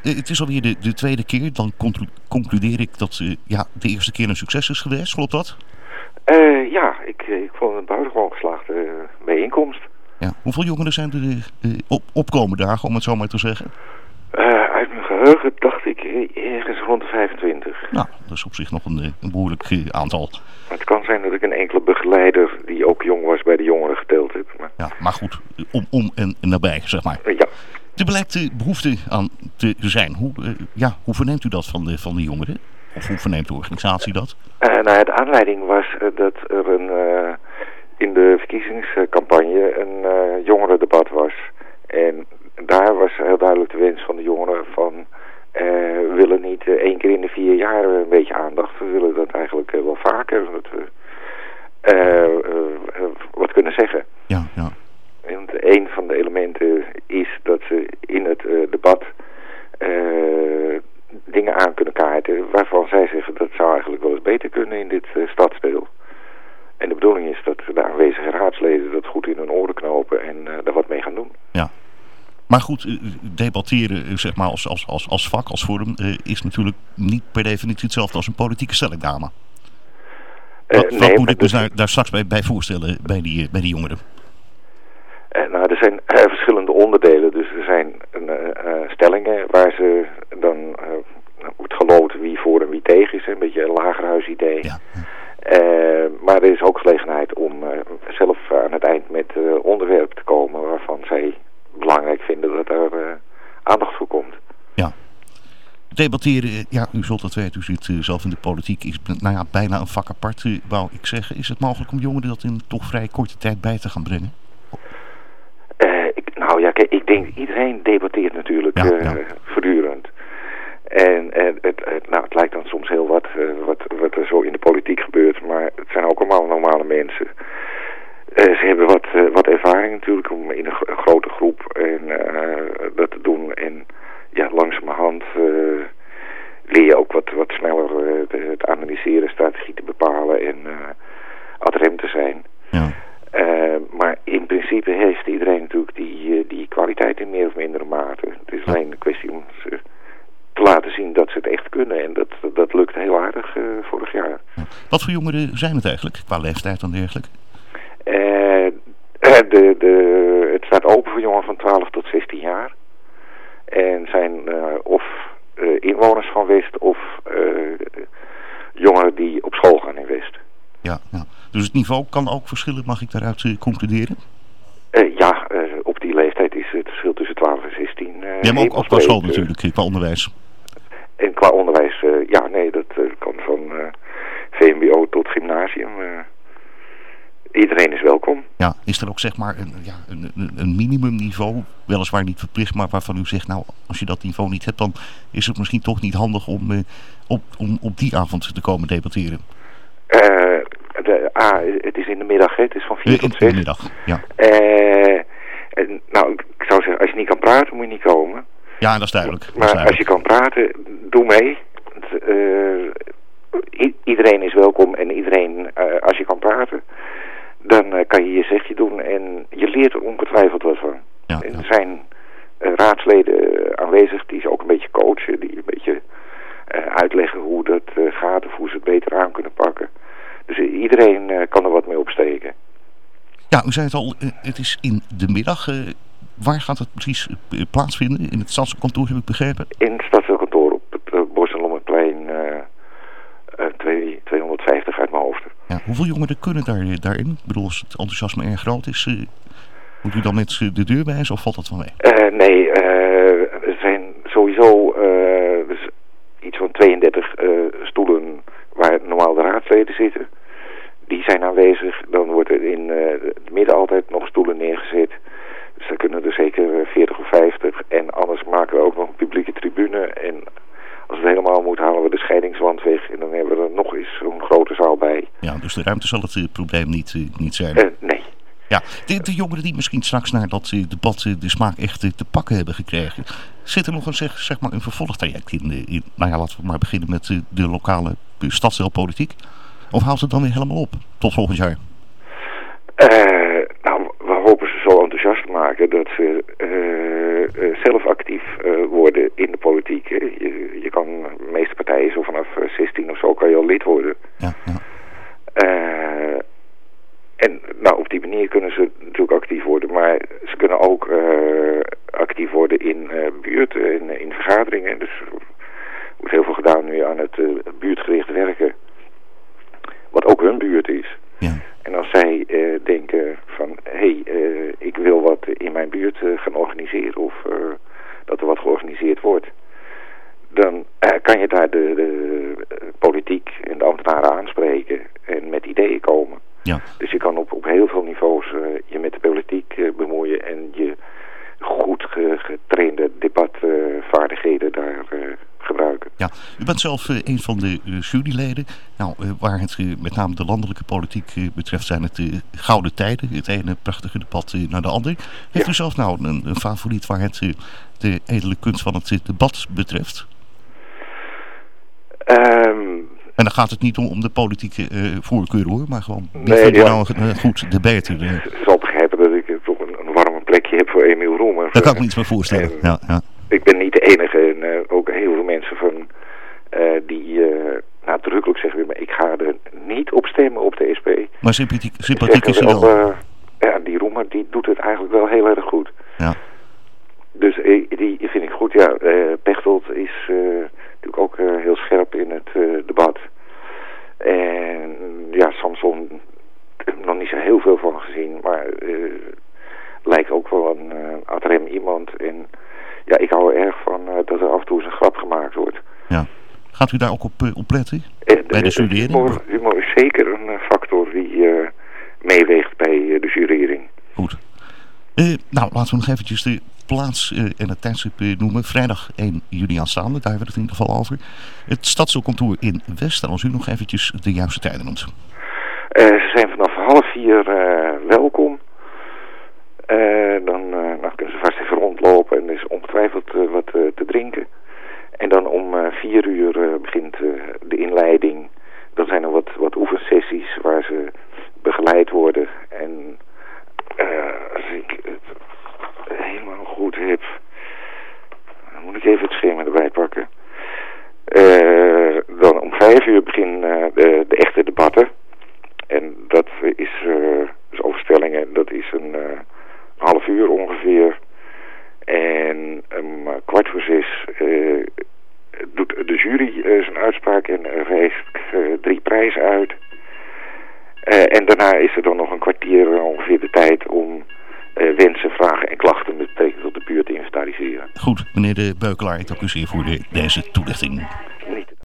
Het is alweer de tweede keer. Dan concludeer ik dat de eerste keer een succes is geweest. Klopt dat? Ja, ik vond het een buitengewoon geslaagde bijeenkomst. Ja. Hoeveel jongeren zijn er opkomende dagen, om het zo maar te zeggen? Uit mijn geheugen dacht ik ergens rond de 25. Nou, dat is op zich nog een behoorlijk aantal. Het kan zijn dat ik een enkele begeleider die ook jong was bij de jongeren geteld heb. Maar... Ja, maar goed, om en nabij, zeg maar. Ja. Er blijkt behoefte aan te zijn. Hoe verneemt u dat van de jongeren? Of hoe verneemt de organisatie dat? De aanleiding was dat er in de verkiezingscampagne een jongerendebat was. En daar was heel duidelijk de wens van de jongeren van... we willen niet 1 keer in de 4 jaar een beetje aandacht. We willen dat eigenlijk wel vaker. Dat we wat kunnen zeggen. Ja. En een van de elementen is dat ze in het debat dingen aan kunnen kaarten waarvan zij zeggen dat zou eigenlijk wel eens beter kunnen in dit stadsdeel. En de bedoeling is dat de aanwezige raadsleden dat goed in hun oren knopen en daar wat mee gaan doen. Ja. Maar goed, debatteren zeg maar als vak, als vorm, is natuurlijk niet per definitie hetzelfde als een politieke stellingname. Wat moet ik me daar straks bij voorstellen bij die jongeren? Er zijn verschillende onderdelen. Dus er zijn stellingen waar ze dan wordt geloten wie voor en wie tegen is. Een beetje een lagerhuisidee. Ja. Maar er is ook gelegenheid om zelf aan het eind met onderwerpen te komen waarvan zij belangrijk vinden dat er aandacht voor komt. Ja. Debatteren, u zult dat weten, u zit zelf in de politiek, is bijna een vak apart, wou ik zeggen. Is het mogelijk om jongeren dat in toch vrij korte tijd bij te gaan brengen? Ik denk iedereen debatteert natuurlijk voortdurend. En het lijkt dan soms heel wat er zo in de politiek gebeurt, maar het zijn ook allemaal normale mensen. Ze hebben wat ervaring natuurlijk om in een grote groep en dat te doen. En ja, langzamerhand leer je ook wat sneller het analyseren, strategie te bepalen en ad rem te zijn. Ja. Maar in principe heeft iedereen natuurlijk die kwaliteit in meer of mindere mate. Het is alleen een kwestie om ze te laten zien dat ze het echt kunnen. En dat lukt heel aardig vorig jaar. Ja. Wat voor jongeren zijn het eigenlijk, qua leeftijd en dergelijke? Het staat open voor jongeren van 12 tot 16 jaar. En zijn of inwoners van West of jongeren die op school gaan in West. Ja. Dus het niveau kan ook verschillen, mag ik daaruit concluderen? Op die leeftijd is het verschil tussen 12 en 16. Ja, maar ook qua school natuurlijk, qua onderwijs. En qua onderwijs, dat kan van VMBO tot gymnasium. Iedereen is welkom. Ja, is er ook zeg maar een minimumniveau, weliswaar niet verplicht, maar waarvan u zegt, nou, als je dat niveau niet hebt, dan is het misschien toch niet handig om op die avond te komen debatteren? Het is in de middag, hè? Het is van 4 tot 6. In de middag, ja. Ik zou zeggen, als je niet kan praten, moet je niet komen. Ja, dat is duidelijk. Maar als je kan praten, doe mee. Iedereen is welkom en iedereen, als je kan praten, dan kan je je zegje doen en je leert er ongetwijfeld wat van. Ja. En er zijn raadsleden aanwezig die ze ook een beetje coachen, die een beetje uitleggen hoe dat gaat of hoe ze het beter aan kunnen pakken. Dus iedereen kan er wat mee opsteken. Ja, u zei het al, het is in de middag. Waar gaat het precies plaatsvinden? In het stadskantoor, heb ik begrepen? In het stadskantoor op het Bos- en Lommerdplein 250 uit mijn hoofd. Ja, hoeveel jongeren kunnen daarin? Ik bedoel, als het enthousiasme erg groot is, moet u dan met de deur wijzen of valt dat van mee? Nee, er zijn sowieso dus iets van 32 stoelen waar normaal de raadsleden zitten. Die zijn aanwezig. Dan wordt er in het midden altijd nog stoelen neergezet. Dus daar kunnen er zeker 40 of 50. En anders maken we ook nog een publieke tribune. En als het helemaal moet, halen we de scheidingswand weg. En dan hebben we er nog eens zo'n grote zaal bij. Ja, dus de ruimte zal het probleem niet zijn. Nee. Ja, de jongeren die misschien straks naar dat debat de smaak echt te pakken hebben gekregen. Zit er nog een vervolgtraject in? Laten we maar beginnen met de lokale stadsdeelpolitiek. Of houdt het dan weer helemaal op tot volgend jaar? We hopen zo zo enthousiast maken dat ze zelf actief worden in de politiek. Je kan, de meeste partijen, zo vanaf 16 of zo, kan je al lid worden. Ja, ja. En nou, op die manier kunnen ze natuurlijk actief worden, maar ze kunnen ook actief worden in buurten, in vergaderingen. Dus er wordt heel veel gedaan nu aan het buurtgericht werken, wat ook hun buurt is. Ja. En als zij denken van, ik wil wat in mijn buurt gaan organiseren of dat er wat georganiseerd wordt, dan kan je daar de politiek en de ambtenaren aanspreken en met ideeën komen. Ja. Dus je kan op heel veel niveaus je met de politiek bemoeien en je goed getrainde debatvaardigheden daar gebruiken. Ja, u bent zelf een van de juryleden. Nou, waar het met name de landelijke politiek betreft zijn het gouden tijden. Het ene prachtige debat naar de ander. Heeft u zelf nou een favoriet waar het de edele kunst van het debat betreft? En dan gaat het niet om de politieke voorkeur hoor, maar gewoon nou een goed debat. Je zal begrijpen dat ik toch een warme plekje heb voor Emiel Roemer. Daar kan ik me iets bij voorstellen. Ja. Ik ben niet de enige en ook heel veel mensen van die nadrukkelijk zeggen, maar ik ga er niet op stemmen op de SP. Maar sympathiek is wel. Ja, die Roemer die doet het eigenlijk wel heel erg goed. Ja. Dus die vind ik goed. Ja, Pechtold is natuurlijk ook heel scherp in het debat. En ja, Samson, ik heb nog niet zo heel veel van gezien, maar lijkt ook wel een ad rem iemand. En ja, ik hou er erg van dat er af en toe eens een grap gemaakt wordt. Ja. Gaat u daar ook op letten? Bij de jurering? Humor is zeker een factor die meeweegt bij de jurering. Goed. Nou, laten we nog eventjes de plaats en het tijdstip noemen. Vrijdag 1 juni aanstaande, daar hebben we het in ieder geval over. Het stadskantoor in West. En als u nog eventjes de juiste tijden noemt. Ze zijn vanaf 3:30 welkom. Dan kunnen ze vast even rondlopen en er is ongetwijfeld wat te drinken. En dan om 4:00 begint de inleiding. Dan zijn er wat oefensessies waar ze begeleid worden. En als ik het helemaal goed heb, dan moet ik even het schema erbij pakken. Dan om 5:00 beginnen de echte debatten. En dat is dus overstellingen, dat is een half uur ongeveer. En om 5:45 doet de jury zijn uitspraak en reikt 3 prijzen uit. En daarna is er dan nog een kwartier ongeveer de tijd om wensen, vragen en klachten met betrekking tot de buurt te inventariseren. Goed, meneer de Beukelaar, ik dank u zeer voor deze toelichting.